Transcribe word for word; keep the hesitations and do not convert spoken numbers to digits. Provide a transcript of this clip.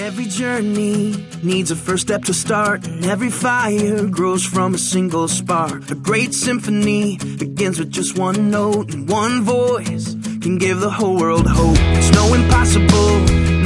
Every journey needs a first step to start, and every fire grows from a single spark. A great symphony begins with just one note, and one voice can give the whole world hope. It's no impossible